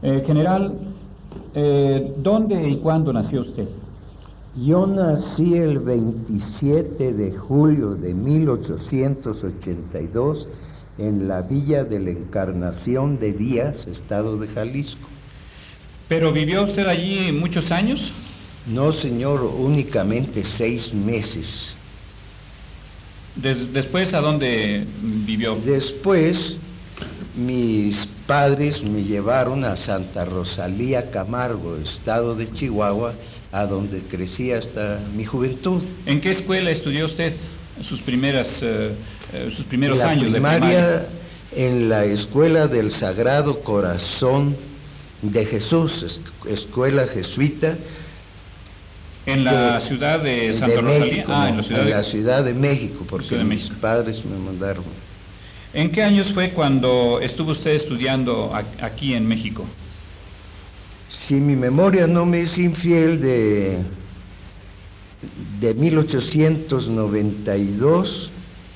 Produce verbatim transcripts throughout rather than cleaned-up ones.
Eh, general, eh, ¿dónde y cuándo nació usted? Yo nací el veintisiete de julio de mil ochocientos ochenta y dos en la Villa de la Encarnación de Díaz, estado de Jalisco. ¿Pero vivió usted allí muchos años? No, señor, únicamente seis meses. Des- ¿Después a dónde vivió? Después, mis padres me llevaron a Santa Rosalía Camargo, estado de Chihuahua, a donde crecí hasta mi juventud. ¿En qué escuela estudió usted sus primeras, eh, eh, sus primeros La años primaria, de primaria? En la Escuela del Sagrado Corazón de Jesús, es- escuela jesuita. ¿En la de- ciudad de de Santa Rosalía? México, Ah, no, en la ciudad en de... la Ciudad de México, porque Ciudad de mis México. padres me mandaron. ¿En qué años fue cuando estuvo usted estudiando a- aquí en México? Si mi memoria no me es infiel, de, de mil ochocientos noventa y dos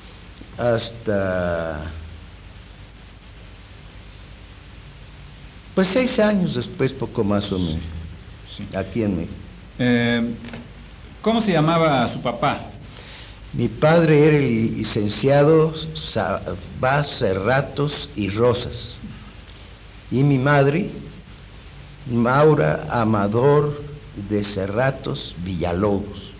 hasta, pues seis años después, poco más o menos, Sí. aquí en México. Eh, ¿Cómo se llamaba su papá? Mi padre era el licenciado Sabás Cerratos y Rosas, y mi madre, Maura Amador de Cerratos Villalobos.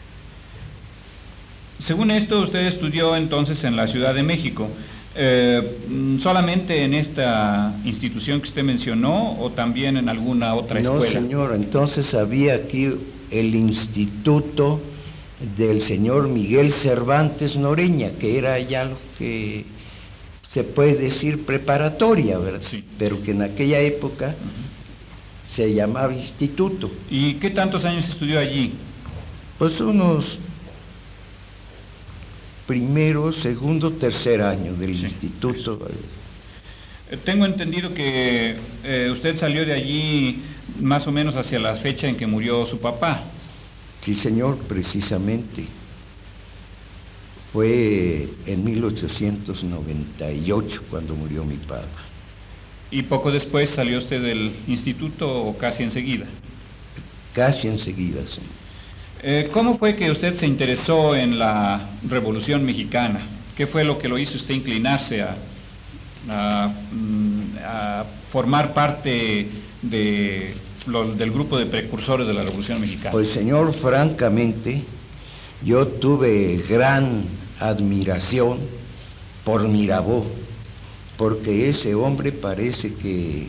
Según esto, usted estudió entonces en la Ciudad de México. Eh, ¿solamente en esta institución que usted mencionó o también en alguna otra No, escuela? señor, entonces había aquí el instituto del señor Miguel Cervantes Noreña, que era ya lo que se puede decir preparatoria, ¿verdad? Sí. Pero que en aquella época se llamaba instituto. ¿Y qué tantos años estudió allí? Pues unos primero, segundo, tercer año del Sí. instituto. Eh, Tengo entendido que eh, usted salió de allí más o menos hacia la fecha en que murió su papá. Sí, señor, precisamente. Fue en mil ochocientos noventa y ocho cuando murió mi padre. ¿Y poco después salió usted del instituto o casi enseguida? Casi enseguida, señor. Eh, ¿Cómo fue que usted se interesó en la Revolución Mexicana? ¿Qué fue lo que lo hizo usted inclinarse a, a, mm, a formar parte de, lo- del grupo de precursores de la Revolución Mexicana? Pues, señor, francamente, yo tuve gran admiración por Mirabeau, porque ese hombre parece que,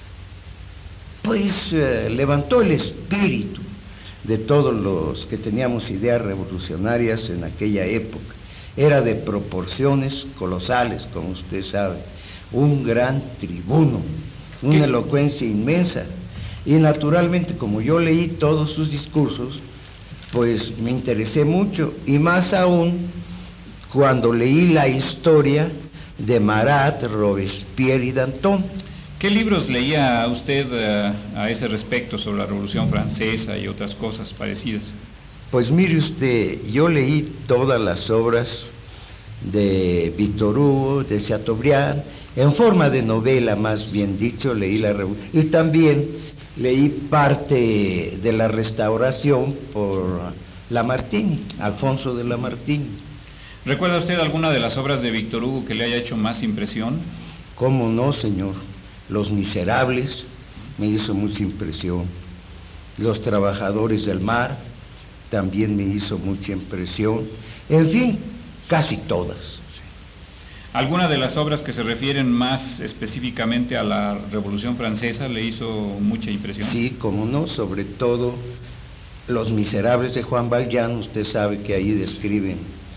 pues, eh, levantó el espíritu de todos los que teníamos ideas revolucionarias en aquella época. Era de proporciones colosales, como usted sabe, un gran tribuno, una ¿Qué? elocuencia inmensa. Y naturalmente, como yo leí todos sus discursos, pues me interesé mucho, y más aún cuando leí la historia de Marat, Robespierre y Danton. ¿Qué libros leía usted eh, a ese respecto sobre la Revolución Francesa y otras cosas parecidas? Pues mire usted, yo leí todas las obras de Victor Hugo, de Chateaubriand, en forma de novela, más bien dicho, leí la Revolución, y también leí parte de la Restauración por Lamartine, Alfonso de Lamartine. ¿Recuerda usted alguna de las obras de Victor Hugo que le haya hecho más impresión? ¿Cómo no, señor? Los Miserables me hizo mucha impresión. Los Trabajadores del Mar también me hizo mucha impresión. En fin, casi todas. ¿Alguna de las obras que se refieren más específicamente a la Revolución Francesa le hizo mucha impresión? Sí, cómo no, sobre todo Los Miserables de Juan Valjean. Usted sabe que ahí describen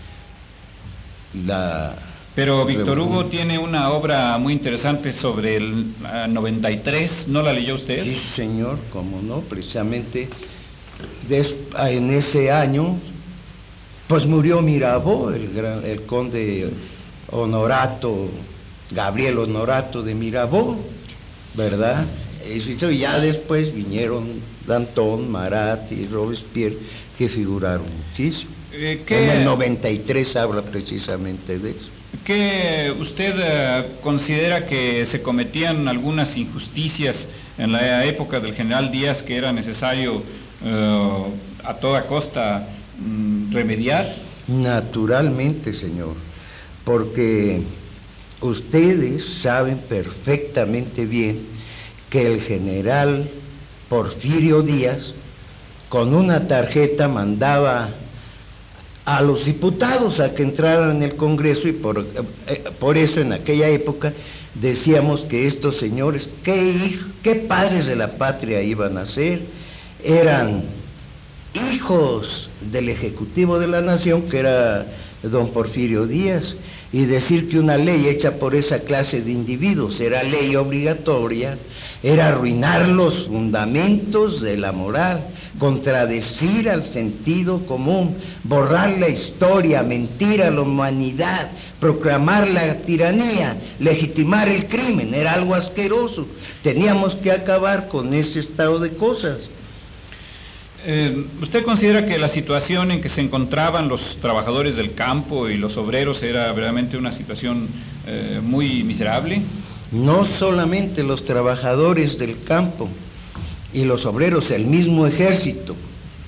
la... Pero Víctor Revolución. Hugo tiene una obra muy interesante sobre el uh, noventa y tres, ¿no la leyó usted? Sí, señor, cómo no, precisamente des- en ese año, pues murió Mirabeau, el, gran, el conde Honorato, Gabriel Honorato de Mirabeau, ¿verdad? Y ya después vinieron Danton, Marat y Robespierre, que figuraron muchísimo. Eh, ¿qué... En el noventa y tres habla precisamente de eso. ¿Qué usted eh, considera que se cometían algunas injusticias en la época del general Díaz que era necesario eh, a toda costa mm, remediar? Naturalmente, señor, porque ustedes saben perfectamente bien que el general Porfirio Díaz con una tarjeta mandaba a los diputados a que entraran en el Congreso, y por, eh, por eso en aquella época decíamos que estos señores, ¿qué, hij- qué padres de la patria iban a ser? Eran hijos del Ejecutivo de la Nación, que era don Porfirio Díaz, y decir que una ley hecha por esa clase de individuos era ley obligatoria, era arruinar los fundamentos de la moral, contradecir al sentido común, borrar la historia, mentir a la humanidad, proclamar la tiranía, legitimar el crimen, era algo asqueroso. Teníamos que acabar con ese estado de cosas. Eh, ¿Usted considera que la situación en que se encontraban los trabajadores del campo y los obreros era verdaderamente una situación eh, muy miserable? No solamente los trabajadores del campo y los obreros, el mismo ejército.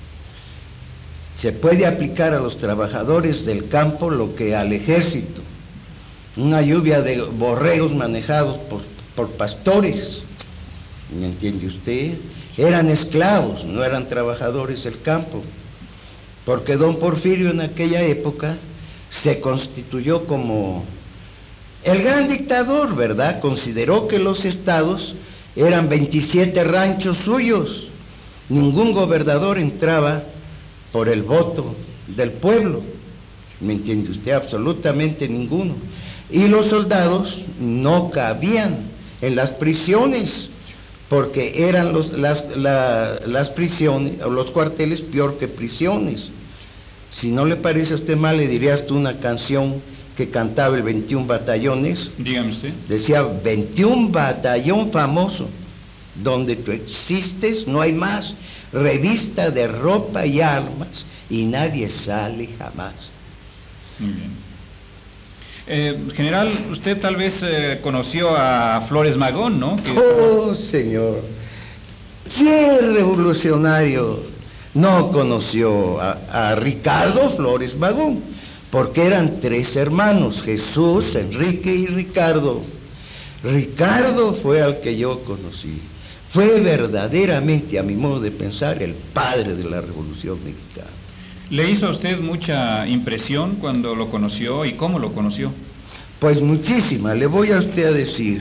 Se puede aplicar a los trabajadores del campo lo que al ejército. Una lluvia de borregos manejados por, por pastores, ¿me entiende usted? Eran esclavos, no eran trabajadores del campo, porque don Porfirio en aquella época se constituyó como el gran dictador, ¿verdad? Consideró que los estados eran veintisiete ranchos suyos, ningún gobernador entraba por el voto del pueblo, ¿me entiende usted? Absolutamente ninguno. Y los soldados no cabían en las prisiones, porque eran los, las, la, las prisiones, o los cuarteles, peor que prisiones. Si no le parece a usted mal, le diría hasta una canción que cantaba el veintiún Batallones. Dígame usted. Decía, veintiún batallón famoso, donde tú existes no hay más, revista de ropa y armas, y nadie sale jamás. Muy bien. Eh, general, usted tal vez eh, conoció a Flores Magón, ¿no? Que Oh, señor, ¿qué revolucionario no conoció a, a Ricardo Flores Magón? Porque eran tres hermanos, Jesús, Enrique y Ricardo. Ricardo fue al que yo conocí. Fue verdaderamente, a mi modo de pensar, el padre de la Revolución Mexicana. ¿Le hizo a usted mucha impresión cuando lo conoció y cómo lo conoció? Pues muchísima, le voy a usted a decir.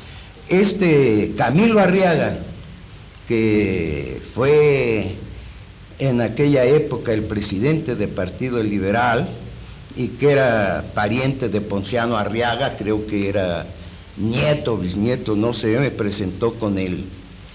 Este Camilo Arriaga, que fue en aquella época el presidente del Partido Liberal y que era pariente de Ponciano Arriaga, creo que era nieto, bisnieto, no sé, me presentó con él.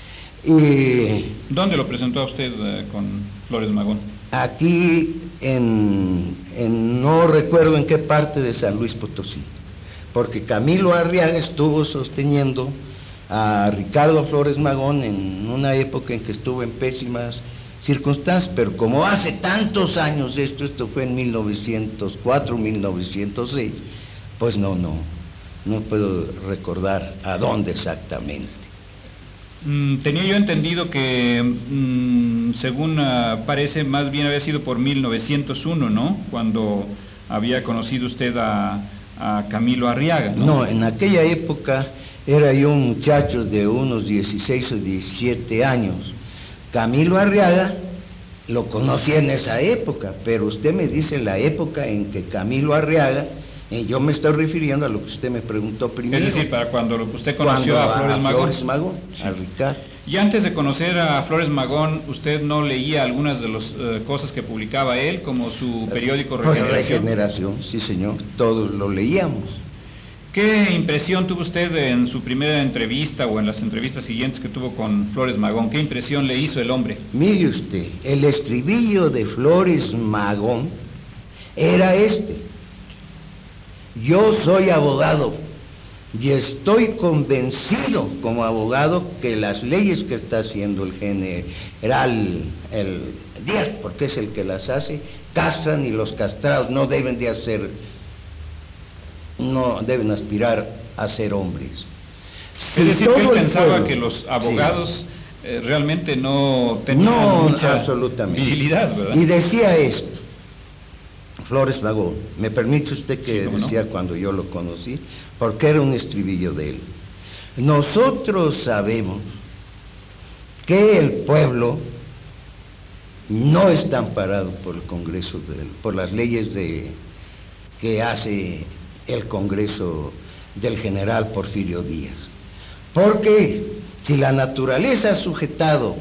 Y ¿dónde lo presentó a usted eh, con Flores Magón? aquí en, en, no recuerdo en qué parte de San Luis Potosí, porque Camilo Arriaga estuvo sosteniendo a Ricardo Flores Magón en una época en que estuvo en pésimas circunstancias, pero como hace tantos años esto, esto fue en mil novecientos cuatro, mil novecientos seis, pues no, no, no puedo recordar a dónde exactamente. Mm, tenía yo entendido que, mm, según uh, parece, más bien había sido por mil novecientos uno, ¿no? Cuando había conocido usted a, a Camilo Arriaga, ¿no? No, en aquella época era yo un muchacho de unos dieciséis o diecisiete años. Camilo Arriaga lo conocí en esa época, pero usted me dice la época en que Camilo Arriaga, eh, yo me estoy refiriendo a lo que usted me preguntó primero. Es decir, para cuando lo- usted conoció Cuando a Flores a Magón. Flores Magón, Sí. a Ricardo. Y antes de conocer a Flores Magón, ¿usted no leía algunas de las eh, cosas que publicaba él, como su periódico Pues, Regeneración? Regeneración, sí señor, todos lo leíamos. ¿Qué impresión tuvo usted en su primera entrevista o en las entrevistas siguientes que tuvo con Flores Magón? ¿Qué impresión le hizo el hombre? Mire usted, el estribillo de Flores Magón era este: yo soy abogado y estoy convencido como abogado que las leyes que está haciendo el general el Díaz, porque es el que las hace, castran, y los castrados no deben de hacer no deben aspirar a ser hombres. Es decir, que él todo el pensaba pueblo- que los abogados Sí. eh, realmente no tenían No, mucha absolutamente. virilidad, ¿verdad? Y decía esto, Flores Magón, me permite usted que Sí, cómo no. decía cuando yo lo conocí, porque era un estribillo de él. Nosotros sabemos que el pueblo no está amparado por el Congreso, de, por las leyes de, que hace el Congreso del general Porfirio Díaz. Porque si la naturaleza ha sujetado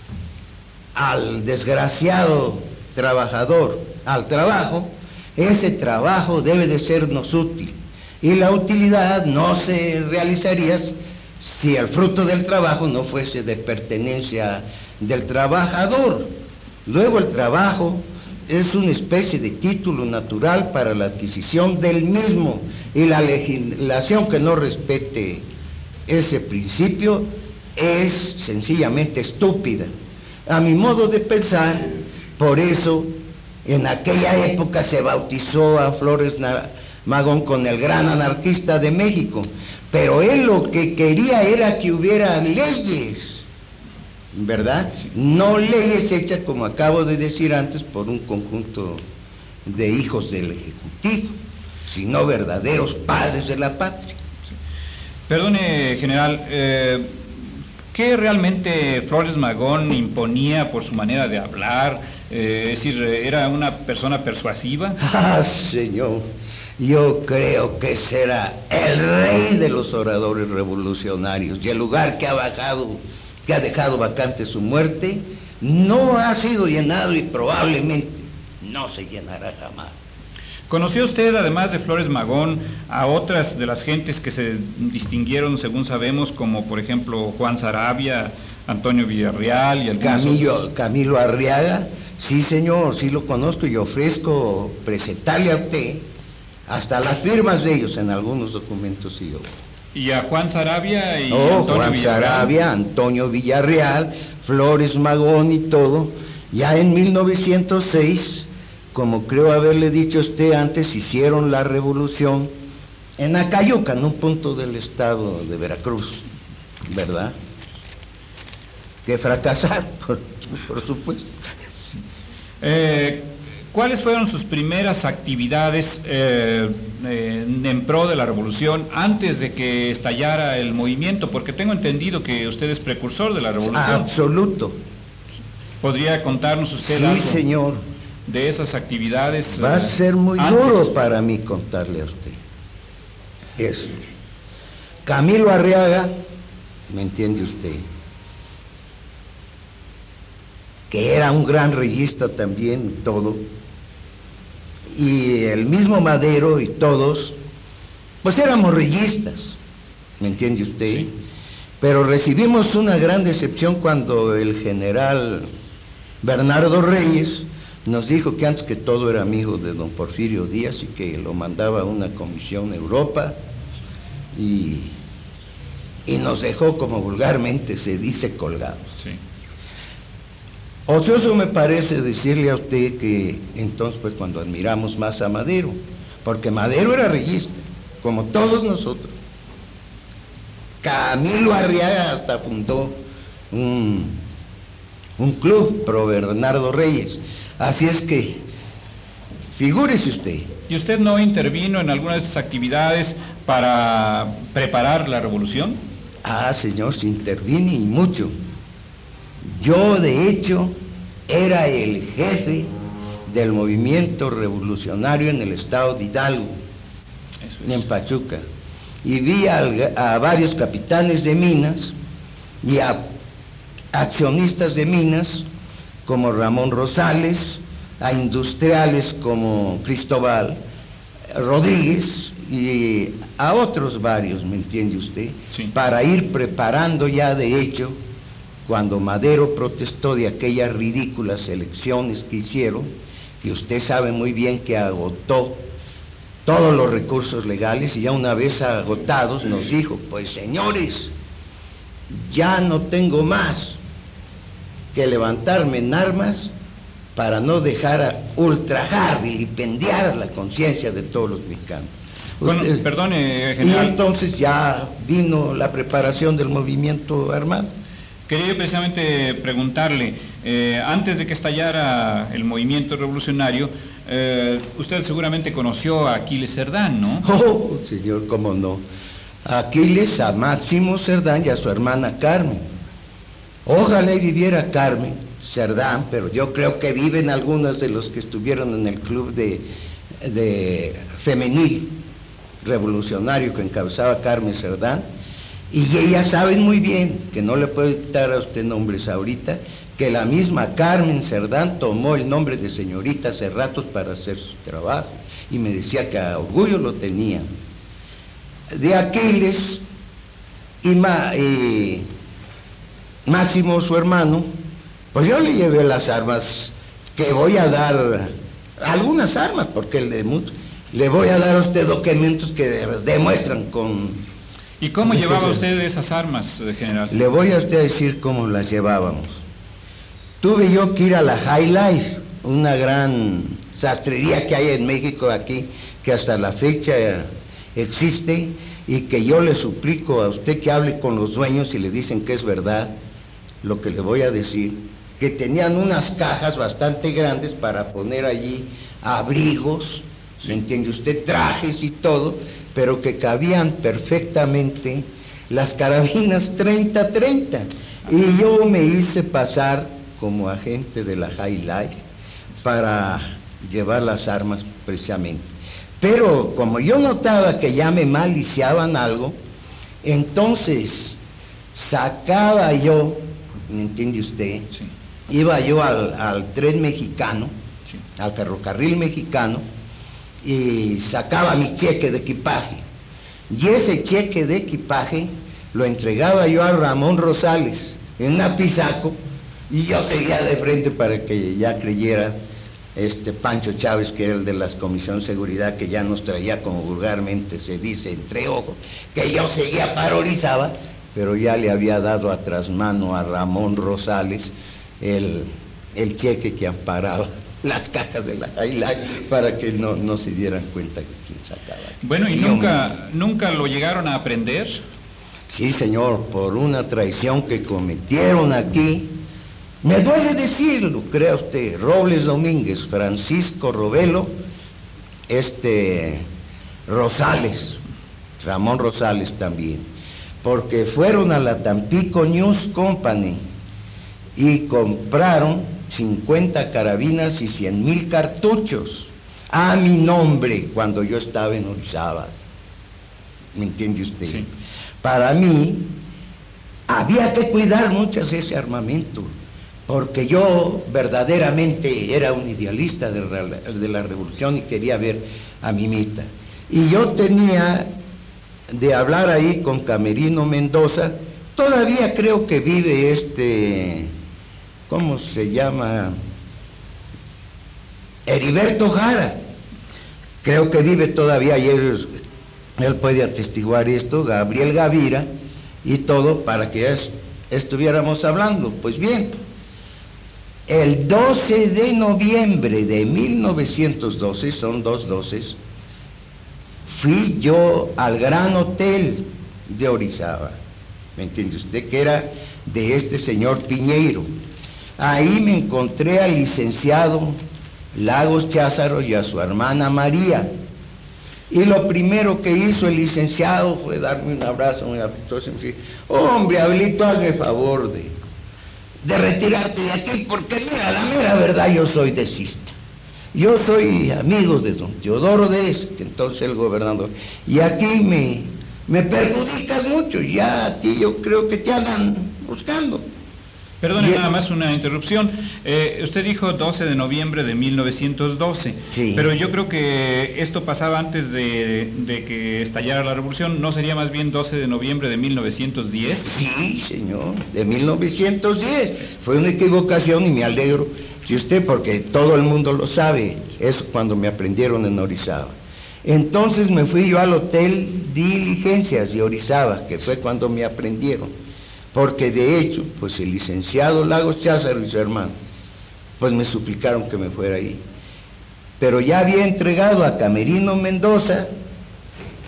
al desgraciado trabajador al trabajo, ese trabajo debe de sernos útil. Y la utilidad no se realizaría si el fruto del trabajo no fuese de pertenencia del trabajador. Luego el trabajo es una especie de título natural para la adquisición del mismo, y la legislación que no respete ese principio es sencillamente estúpida. A mi modo de pensar, por eso en aquella época se bautizó a Flores Magón con el gran anarquista de México, pero él lo que quería era que hubiera leyes, ¿verdad? No leyes hechas, como acabo de decir antes, por un conjunto de hijos del Ejecutivo, sino verdaderos padres de la patria. Perdone, general, eh, ¿qué realmente Flores Magón imponía por su manera de hablar? Eh, es decir, ¿era una persona persuasiva? Ah, señor, yo creo que será el rey de los oradores revolucionarios, y el lugar que ha bajado, que ha dejado vacante su muerte, no ha sido llenado y probablemente no se llenará jamás. ¿Conoció usted, además de Flores Magón, a otras de las gentes que se distinguieron, según sabemos, como por ejemplo Juan Saravia, Antonio Villarreal y algunos Camilo, otros? Camilo Arriaga, sí señor, sí lo conozco y ofrezco presentarle a usted hasta las firmas de ellos en algunos documentos y yo. ¿Y a Juan Saravia y Oh, Antonio Juan Villarreal? Saravia, Antonio Villarreal, Flores Magón y todo, ya en mil novecientos seis, como creo haberle dicho a usted antes, hicieron la revolución en Acayuca, en un punto del estado de Veracruz, ¿verdad? Que fracasaron, por, por supuesto. Eh, ¿Cuáles fueron sus primeras actividades eh, eh, en pro de la revolución antes de que estallara el movimiento? Porque tengo entendido que usted es precursor de la revolución. Absoluto. ¿Podría contarnos usted Sí, algo señor. de esas actividades? Va a eh, ser muy antes? duro para mí contarle a usted eso. Camilo Arriaga, ¿me entiende usted? Que era un gran reyista también, todo, y el mismo Madero y todos, pues éramos reyistas, ¿me entiende usted? Sí. Pero recibimos una gran decepción cuando el general Bernardo Reyes nos dijo que antes que todo era amigo de don Porfirio Díaz y que lo mandaba a una comisión a Europa, y, y nos dejó, como vulgarmente se dice, colgados. Sí. Ocioso me parece decirle a usted que entonces pues cuando admiramos más a Madero, porque Madero era reyista, como todos nosotros. Camilo Arriaga hasta fundó un, un club pro Bernardo Reyes, así es que figúrese usted. ¿Y usted no intervino en alguna de esas actividades para preparar la revolución? Ah, señor, se intervine y mucho. Yo, de hecho, era el jefe del movimiento revolucionario en el estado de Hidalgo, Eso es. en Pachuca, y vi al- a varios capitanes de minas y a accionistas de minas como Ramón Rosales, a industriales como Cristóbal Rodríguez y a otros varios, ¿me entiende usted? Sí. Para ir preparando ya de hecho, cuando Madero protestó de aquellas ridículas elecciones que hicieron, que usted sabe muy bien que agotó todos los recursos legales, y ya una vez agotados nos dijo, pues señores, ya no tengo más que levantarme en armas para no dejar a ultrajar, vilipendiar la conciencia de todos los mexicanos. Bueno, Usted- perdone, y general. entonces ya vino la preparación del movimiento armado. Quería yo precisamente preguntarle, eh, antes de que estallara el movimiento revolucionario, eh, usted seguramente conoció a Aquiles Cerdán, ¿no? Oh, señor, cómo no. A Aquiles, a Máximo Cerdán y a su hermana Carmen. Ojalá y viviera Carmen Cerdán, pero yo creo que viven algunos de los que estuvieron en el club de, de femenil revolucionario que encabezaba Carmen Cerdán, y ellas saben muy bien, que no le puedo dar a usted nombres ahorita, que la misma Carmen Cerdán tomó el nombre de señorita hace ratos para hacer su trabajo, y me decía que a orgullo lo tenía. De Aquiles y, Ma, y Máximo, su hermano, pues yo le llevé las armas que voy a dar, algunas armas, porque le, le voy a dar a usted documentos que demuestran con... ¿Y cómo con llevaba que- usted esas armas, eh, general? Le voy a usted decir cómo las llevábamos. Tuve yo que ir a la High Life, una gran sastrería que hay en México aquí, que hasta la fecha existe, y que yo le suplico a usted que hable con los dueños y le dicen que es verdad lo que le voy a decir, que tenían unas cajas bastante grandes para poner allí abrigos, ¿me entiende usted? Trajes y todo, pero que cabían perfectamente las carabinas treinta treinta. Y yo me hice pasar como agente de la High Life para llevar las armas precisamente. Pero como yo notaba que ya me maliciaban algo, entonces sacaba yo, ¿me entiende usted? Sí, Iba yo al, al tren mexicano, sí. al ferrocarril mexicano, y sacaba mi cheque de equipaje. Y ese cheque de equipaje lo entregaba yo a Ramón Rosales en un apizaco, y yo seguía de frente para que ya creyera este Pancho Chávez, que era el de las comisiones de seguridad, que ya nos traía, como vulgarmente se dice, entre ojos, que yo seguía parorizaba, pero ya le había dado a trasmano a Ramón Rosales el, el cheque que amparaba las cajas de la High Life para que no, no se dieran cuenta que quién sacaba. Bueno, ¿y yo nunca, nunca lo llegaron a aprender? Sí, señor, por una traición que cometieron aquí. Me duele decirlo, crea usted, Robles Domínguez, Francisco Robelo, este, Rosales, Ramón Rosales también, porque fueron a la Tampico News Company y compraron cincuenta carabinas y cien mil cartuchos a mi nombre cuando yo estaba en Orizaba. ¿Me entiende usted? Sí. Para mí había que cuidar mucho ese armamento, porque yo verdaderamente era un idealista de, de la revolución y quería ver a Mimita. Y yo tenía de hablar ahí con Camerino Mendoza, todavía creo que vive este, ¿cómo se llama? Heriberto Jara, creo que vive todavía, y él, él puede atestiguar esto, Gabriel Gavira, y todo, para que es, estuviéramos hablando. Pues bien, el doce de noviembre de mil novecientos doce, son dos doces, fui yo al Gran Hotel de Orizaba, ¿me entiende usted? Que era de este señor Piñeiro. Ahí me encontré al licenciado Lagos Cházaro y a su hermana María. Y lo primero que hizo el licenciado fue darme un abrazo muy afectuoso y me dijo: hombre, Abelito, hazme favor de, de retirarte de aquí, porque mira, la mera verdad, yo soy desista. Yo soy amigo de don Teodoro Dez, que entonces el gobernador, y aquí me, me perjudicas mucho, ya a ti yo creo que te andan buscando. Perdone, Y- nada más una interrupción. Eh, usted dijo doce de noviembre de mil novecientos doce, Sí. pero yo creo que esto pasaba antes de, de que estallara la revolución. ¿No sería más bien doce de noviembre de mil novecientos diez? Sí, señor, de mil novecientos diez. Fue una equivocación y me alegro, si usted, porque todo el mundo lo sabe, eso cuando me aprendieron en Orizaba. Entonces me fui yo al Hotel Diligencias de Orizaba, que fue cuando me aprendieron. Porque de hecho, pues el licenciado Lagos Cházaro y su hermano, pues me suplicaron que me fuera ahí. Pero ya había entregado a Camerino Mendoza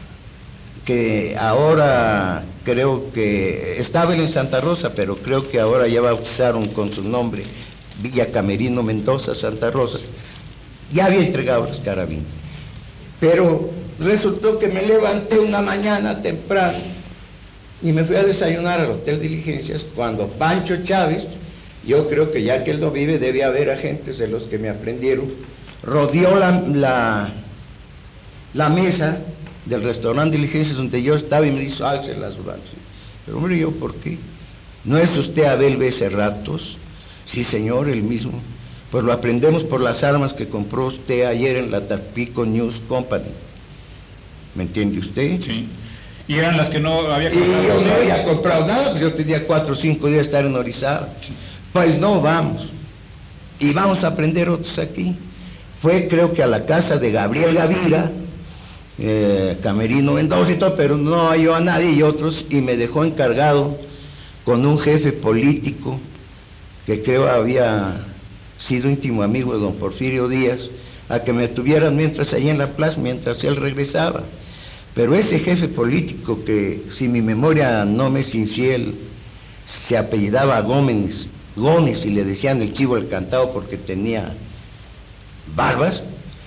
que ahora creo que estaba en Santa Rosa, pero creo que ahora ya bautizaron con su nombre Villa Camerino Mendoza, Santa Rosa. Ya había entregado las carabinas. Pero resultó que me levanté una mañana temprano y me fui a desayunar al Hotel Diligencias cuando Pancho Chávez, yo creo que ya que él no vive, debe haber agentes de los que me aprendieron, rodeó la, la, la mesa del restaurante Diligencias donde yo estaba y me dijo, alce las manos. Pero hombre, ¿yo por qué? ¿No es usted Abel B. Cerratos? Sí, señor, el mismo. Pues lo aprendemos por las armas que compró usted ayer en la Tampico News Company. ¿Me entiende usted? Sí. ¿Y eran las que no había comprado? Y yo no había comprado nada, pues yo tenía cuatro o cinco días de estar en Orizaba. Sí. Pues no, vamos. Y vamos a aprender otros aquí. Fue creo que a la casa de Gabriel Gavira, eh, Camerino Mendoza y todo, pero no halló a nadie y otros, y me dejó encargado con un jefe político que creo había sido íntimo amigo de don Porfirio Díaz, a que me tuvieran mientras allí en la plaza, mientras él regresaba. Pero ese jefe político que, si mi memoria no me es infiel, se apellidaba Gómez, Gómez y le decían el chivo el cantado porque tenía barbas,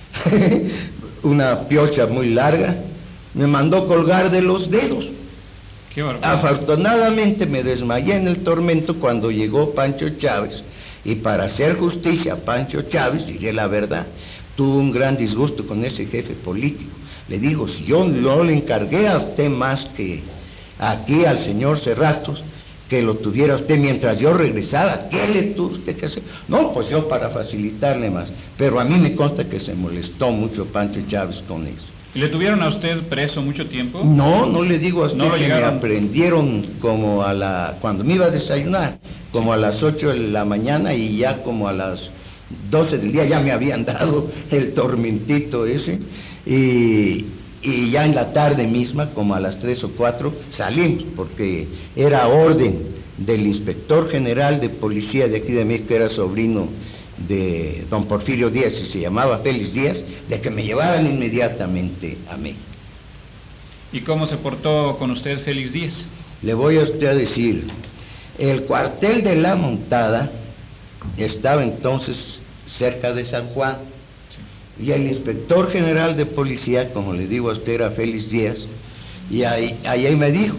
una piocha muy larga, me mandó colgar de los dedos. Qué barbaridad. Afortunadamente me desmayé en el tormento cuando llegó Pancho Chávez, y para hacer justicia a Pancho Chávez, diré la verdad, tuvo un gran disgusto con ese jefe político. Le digo, si yo no le encargué a usted más que aquí al señor Cerratos, que lo tuviera usted mientras yo regresaba, ¿qué le tuvo usted que hacer? No, pues yo para facilitarle más, pero a mí me consta que se molestó mucho Pancho Chávez con eso. ¿Y le tuvieron a usted preso mucho tiempo? No, no le digo a usted ¿No lo que llegaron? me aprendieron como a la, cuando me iba a desayunar, como a las ocho de la mañana y ya como a las doce del día ya me habían dado el tormentito ese, y, y ya en la tarde misma, como a las tres o cuatro, salimos, porque era orden del inspector general de policía de aquí de México, que era sobrino de don Porfirio Díaz y se llamaba Félix Díaz, de que me llevaran inmediatamente a México. ¿Y cómo se portó con usted Félix Díaz? Le voy a usted a decir, el cuartel de la Montada estaba entonces cerca de San Juan, sí. Y el inspector general de policía, como le digo a usted, era Félix Díaz, y ahí, ahí me dijo,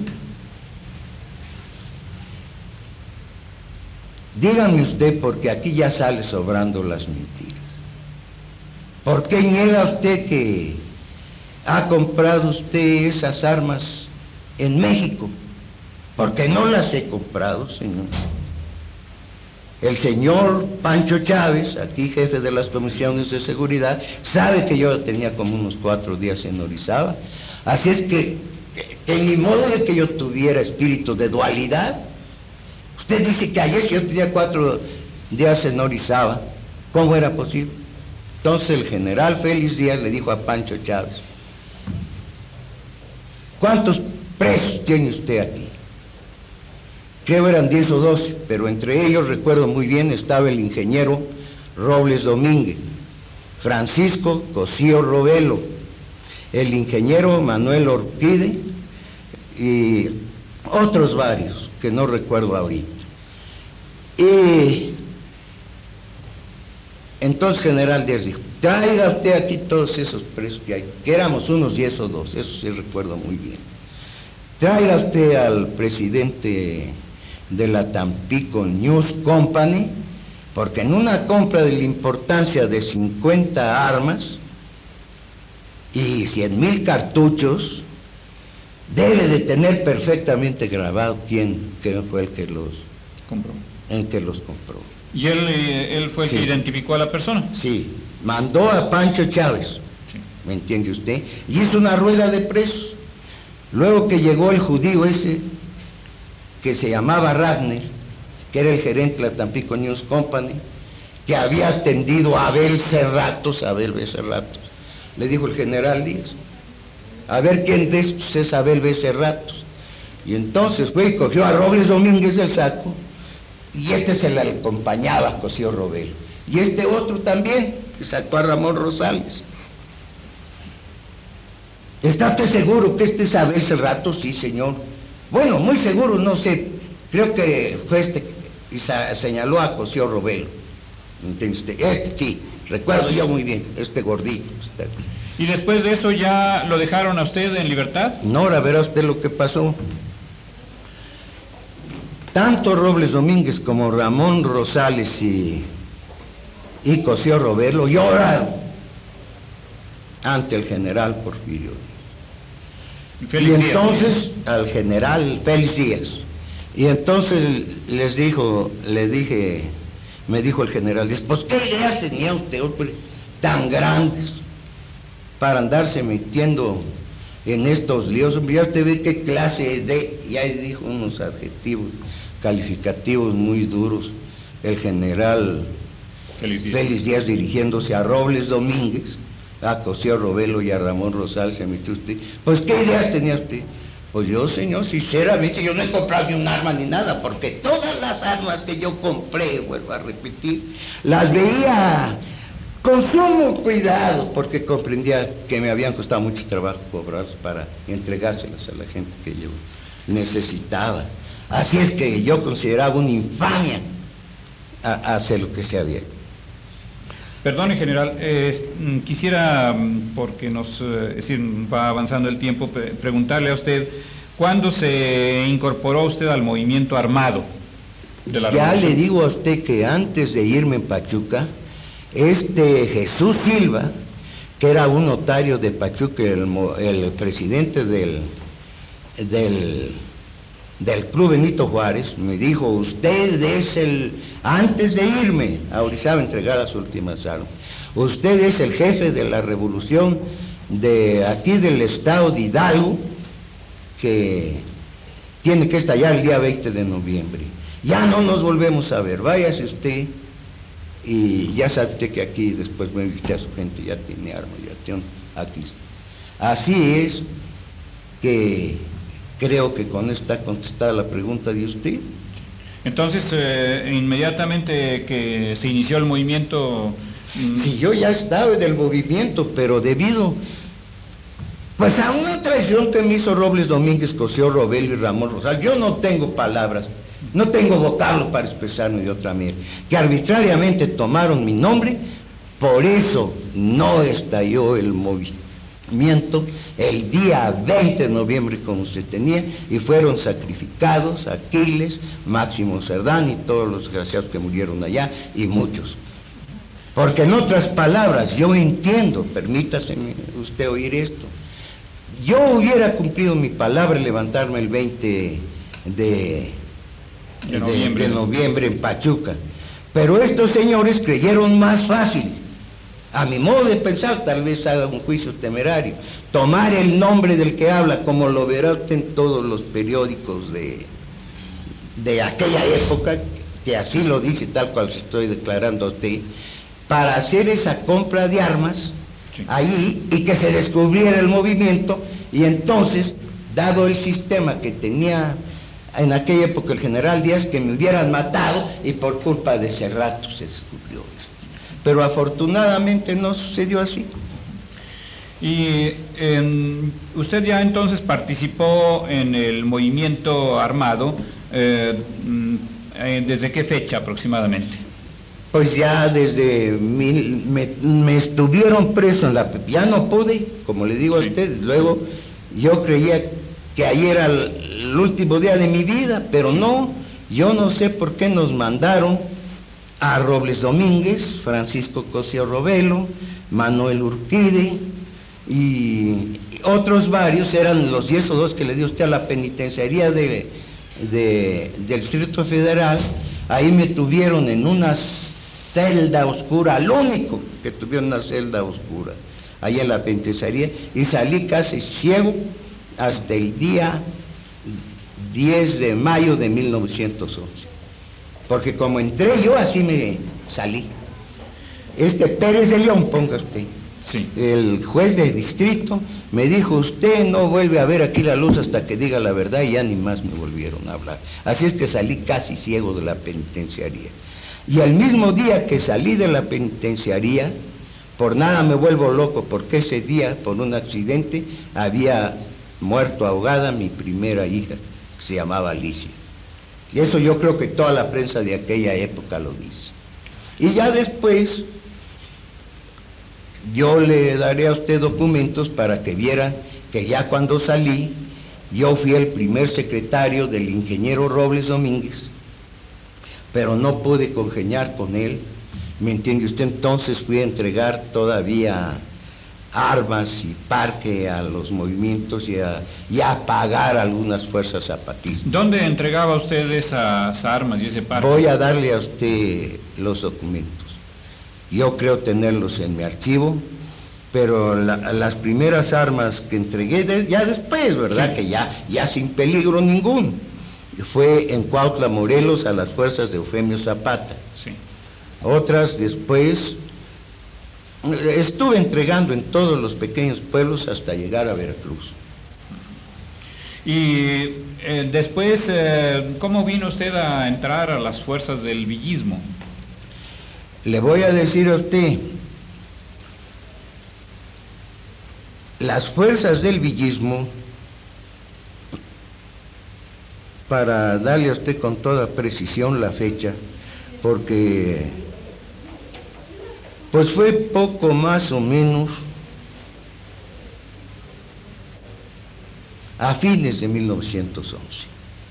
dígame usted, porque aquí ya sale sobrando las mentiras. ¿Por qué niega usted que ha comprado usted esas armas en México? Porque no las he comprado, señor. El señor Pancho Chávez, aquí jefe de las comisiones de seguridad, sabe que yo tenía como unos cuatro días en Orizaba. Así es que, que, que ni modo de que yo tuviera espíritu de dualidad. Usted dice que ayer yo tenía cuatro días en Orizaba. ¿Cómo era posible? Entonces el general Félix Díaz le dijo a Pancho Chávez, ¿cuántos presos tiene usted aquí? Creo eran diez o doce, pero entre ellos, recuerdo muy bien, estaba el ingeniero Robles Domínguez, Francisco Cosío Robelo, el ingeniero Manuel Orpide y otros varios que no recuerdo ahorita. Y entonces general Díaz dijo, traiga usted aquí todos esos presos que hay, que éramos unos diez o doce, eso sí recuerdo muy bien. Traiga usted al presidente de la Tampico News Company, porque en una compra de la importancia de cincuenta armas y cien mil cartuchos, debe de tener perfectamente grabado quién, quién fue el que los compró. El que los compró. ¿Y él, eh, él fue el sí. que identificó a la persona? Sí, mandó a Pancho Chávez, sí. ¿Me entiende usted? Y hizo una rueda de presos. Luego que llegó el judío ese, que se llamaba Ragner, que era el gerente de la Tampico News Company, que había atendido a Abel Cerratos, a Abel B. Cerratos, le dijo el general Díaz, a ver quién de estos es Abel B. Cerratos. Y entonces fue y cogió a Robles Domínguez del saco, y este se le acompañaba a Cosío Robelo. Y este otro también, que sacó a Ramón Rosales. ¿Está usted seguro que este es Abel Cerrato? Sí, señor. Bueno, muy seguro, no sé. Creo que fue este, y señaló a José Robelo. ¿Entiende usted? Este sí, recuerdo yo muy bien, este gordito. Este. ¿Y después de eso ya lo dejaron a usted en libertad? No, ahora verá usted lo que pasó. Tanto Robles Domínguez como Ramón Rosales y, y José Robelo lloraron ante el general Porfirio Díaz. Félix Y entonces, Díaz. al general Félix Díaz. Y entonces les dijo, le dije, me dijo el general Díaz, pues qué ideas tenía usted, hombre, tan grandes para andarse metiendo en estos líos. Ya usted ve qué clase de, y ahí dijo unos adjetivos calificativos muy duros, el general Félix Díaz, Félix Díaz dirigiéndose a Robles Domínguez, a José Robelo y a Ramón Rosales. Se metió usted, pues qué ideas tenía usted. Pues yo, señor, sinceramente, yo no he comprado ni un arma ni nada, porque todas las armas que yo compré, vuelvo a repetir, las veía con sumo cuidado, porque comprendía que me habían costado mucho trabajo cobrarlas para entregárselas a la gente que yo necesitaba. Así es que yo consideraba una infamia a, a hacer lo que se había. Perdone, general, eh, quisiera, porque nos eh, es decir, va avanzando el tiempo, pre preguntarle a usted, ¿cuándo se incorporó usted al movimiento armado de la Ya revolución? le digo a usted que antes de irme en Pachuca, este Jesús Silva, que era un notario de Pachuca, el, el presidente del, del, del Club Benito Juárez, me dijo, usted es el, antes de irme a Orizaba a entregar las últimas armas, usted es el jefe de la revolución de aquí del estado de Hidalgo, que tiene que estallar el día veinte de noviembre. Ya no nos volvemos a ver, váyase usted, y ya sabe usted que aquí después me invité a su gente, ya tiene armas, ya tiene aquí. Así es que creo que con esto está contestada la pregunta de usted. Entonces, eh, inmediatamente que se inició el movimiento... Mm, sí, yo ya estaba en el movimiento, pero debido pues a una traición que me hizo Robles Domínguez, José Robelo y Ramón Rosales, yo no tengo palabras, no tengo vocablo para expresarme de otra manera, que arbitrariamente tomaron mi nombre, por eso no estalló el movimiento el día veinte de noviembre como se tenía, y fueron sacrificados Aquiles, Máximo Cerdán y todos los desgraciados que murieron allá, y muchos. Porque en otras palabras, yo entiendo, permítaseme usted oír esto, yo hubiera cumplido mi palabra levantarme el veinte de, de, noviembre. de, de noviembre en Pachuca, pero estos señores creyeron más fácil, a mi modo de pensar, tal vez haga un juicio temerario, tomar el nombre del que habla, como lo verá usted en todos los periódicos de, de aquella época, que así lo dice tal cual se estoy declarando a usted, para hacer esa compra de armas, sí, ahí, y que se descubriera el movimiento, y entonces, dado el sistema que tenía en aquella época el general Díaz, que me hubieran matado, y por culpa de Cerrato se descubrió esto. Pero afortunadamente no sucedió así. Y eh, usted ya entonces participó en el movimiento armado, eh, eh, ¿desde qué fecha aproximadamente? Pues ya desde mil, me, me estuvieron preso en la... Ya no pude, como le digo sí. a usted, luego yo creía que ahí era el, el último día de mi vida, pero no, yo no sé por qué nos mandaron a Robles Domínguez, Francisco José Robelo, Manuel Urquide y otros varios, eran los diez o dos que le dio usted a la penitenciaría de, de, del Distrito Federal. Ahí me tuvieron en una celda oscura, al único que tuvieron una celda oscura, ahí en la penitenciaría, y salí casi ciego hasta el día diez de mayo de mil novecientos once. Porque como entré yo, así me salí. Este Pérez de León, ponga usted, sí, el juez del distrito, me dijo, usted no vuelve a ver aquí la luz hasta que diga la verdad, y ya ni más me volvieron a hablar. Así es que salí casi ciego de la penitenciaría. Y el mismo día que salí de la penitenciaría, Por nada me vuelvo loco, porque ese día, por un accidente, había muerto ahogada mi primera hija, que se llamaba Alicia. Y eso yo creo que toda la prensa de aquella época lo dice. Y ya después, yo le daré a usted documentos para que vieran que ya cuando salí, yo fui el primer secretario del ingeniero Robles Domínguez, pero no pude congeniar con él, ¿me entiende usted? Entonces fui a entregar todavía armas y parque a los movimientos y a, y a pagar algunas fuerzas zapatistas. ¿Dónde entregaba usted esas armas y ese parque? Voy a darle a usted los documentos. Yo creo tenerlos en mi archivo, pero la, las primeras armas que entregué, de, ya después, ¿verdad? Sí. Que ya, ya sin peligro ninguno, fue en Cuautla, Morelos, a las fuerzas de Eufemio Zapata. Sí. Otras después, estuve entregando en todos los pequeños pueblos hasta llegar a Veracruz. Y eh, después, eh, ¿cómo vino usted a entrar a las fuerzas del villismo? Le voy a decir a usted, las fuerzas del villismo, para darle a usted con toda precisión la fecha, porque pues fue poco más o menos a fines de mil novecientos once.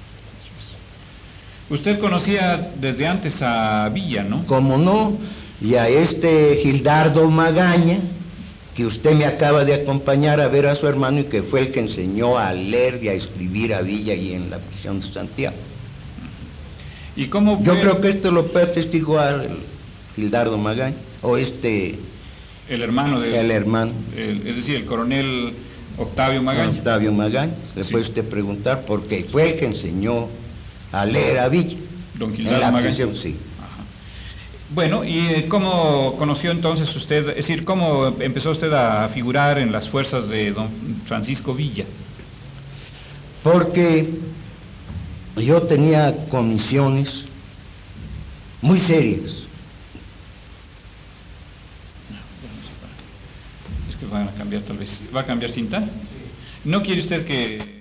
Usted conocía desde antes a Villa, ¿no? Como no, y a este Gildardo Magaña, que usted me acaba de acompañar a ver a su hermano y que fue el que enseñó a leer y a escribir a Villa y en la prisión de Santiago. ¿Y cómo fue? Yo creo que esto lo puede atestiguar el Gildardo Magaña, o este... El hermano de... El hermano. El, es decir, el coronel Octavio Magaña. Octavio Magaña, le sí. puede usted preguntar, porque fue el que enseñó a leer a Villa. Don Gildardo Magaña. Prisión, sí. Ajá. Bueno, ¿y cómo conoció entonces usted, es decir, cómo empezó usted a figurar en las fuerzas de don Francisco Villa? Porque yo tenía comisiones muy serias. Es que van a cambiar tal vez. ¿Va a cambiar cinta? Sí. ¿No quiere usted que